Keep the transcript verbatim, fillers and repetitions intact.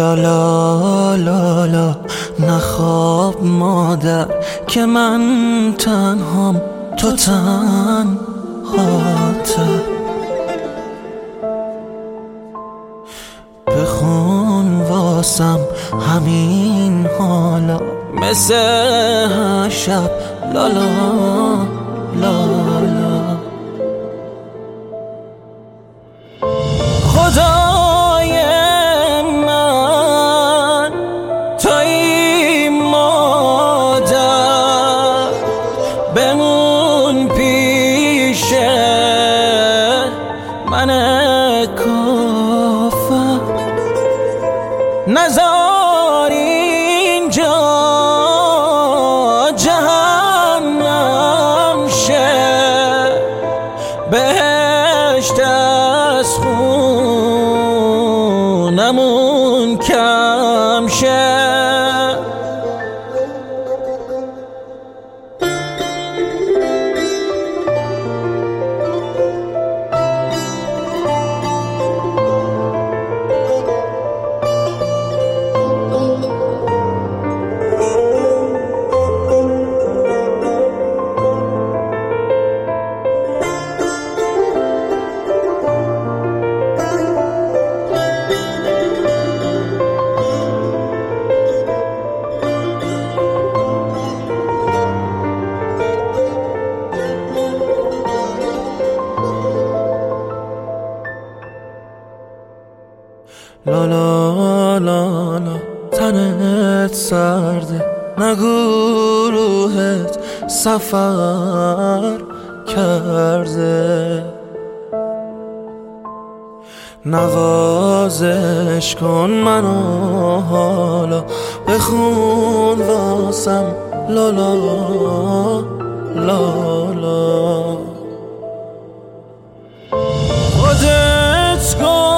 لا لا لا لا نخواب مادر که من تنهام تو تنهاته. بخون واسم همین حالا مثل هر شب لا لا لا لا. خدای من توی مادر بمون پیش من کافر نزار اینجا جهنم شه بهشت از خونمون کم شه. لا لا لا لا تنت سرده نگو روحت سفر کرده. نوازش کن منو حالا بخون واسم لا لا لا لا. خودت کن